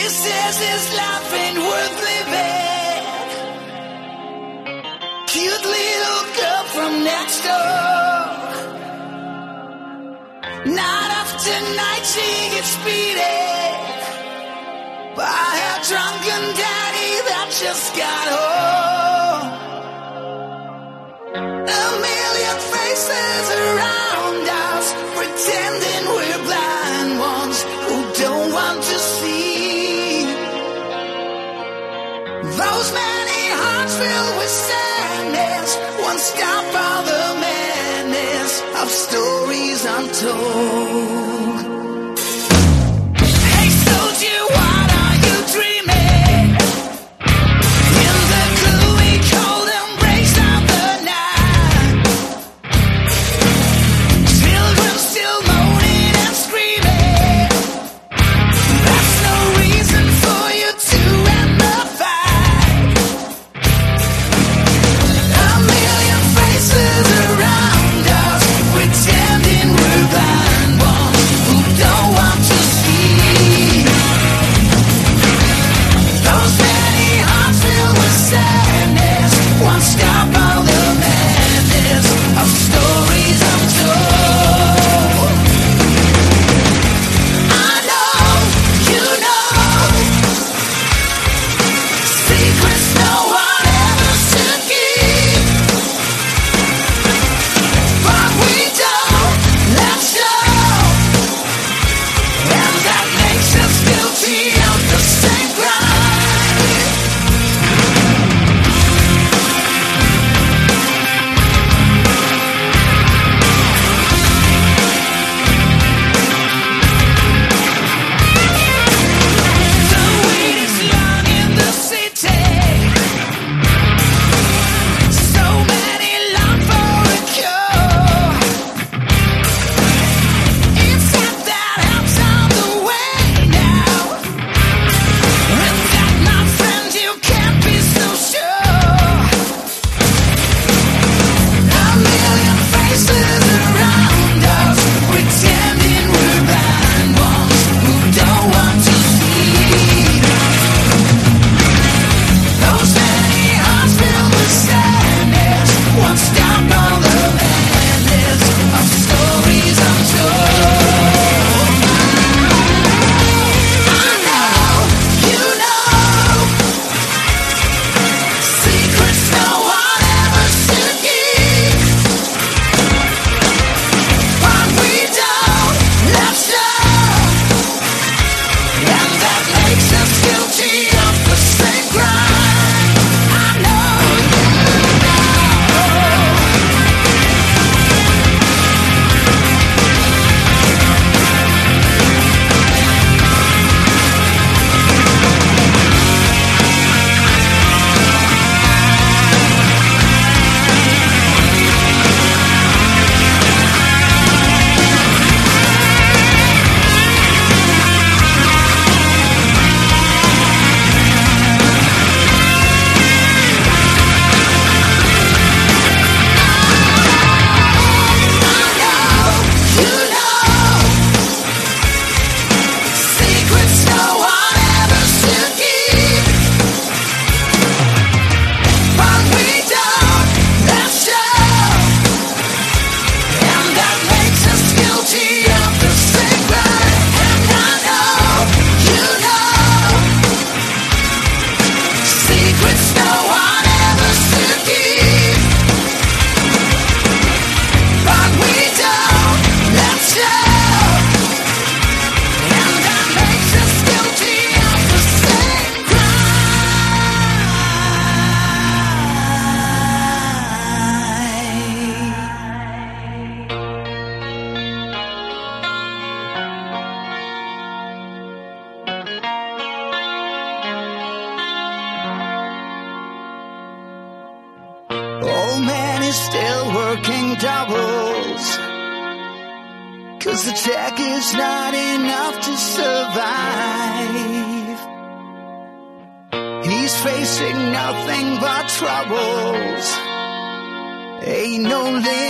says his life ain't worth living. Cute little girl from next door. Night after night she gets beaten by her drunken daddy that just got home. A million faces around us, pretending we're blind ones who don't want to see. Those many hearts filled with sadness won't stop all the madness of stories untold. Hey soldier, what are you dreaming? In the gloomy cold embrace of the night, children still moaning and screaming. That's no reason for you to end the fight. A million faces around us, pretending we're blind ones who don't want to see. Those many hearts filled with sadness won't stop all the madness of stories untold. I know, you know, secrets no one ever should keep, but we don't, let's show, and that makes us guilty of the same crime. The wait is long in the city. So many long for a cure. It's not that help's on the way now. And that, my friend, you can't be so sure. A million faces around us, pretending we're blind ones who don't want to see. Those many hearts filled with sadness won't stop all the madness of stories untold. I know, you know, secrets no one ever should keep, but we don't, let's show, and that makes us guilty of the same crime. I know, you know. Secrets no one ever should keep, but we don't, let's show, and that makes us guilty of the same crime. And I know, you know, secrets no one ever should keep, but we don't, let's show, and that makes us guilty of the same crime. Old man is still working doubles, 'cause the check is not enough to survive. He's facing nothing but troubles. Ain't no limit